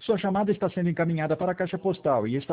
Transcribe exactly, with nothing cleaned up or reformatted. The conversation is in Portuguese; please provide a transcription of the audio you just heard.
Sua chamada está sendo encaminhada para a caixa postal e está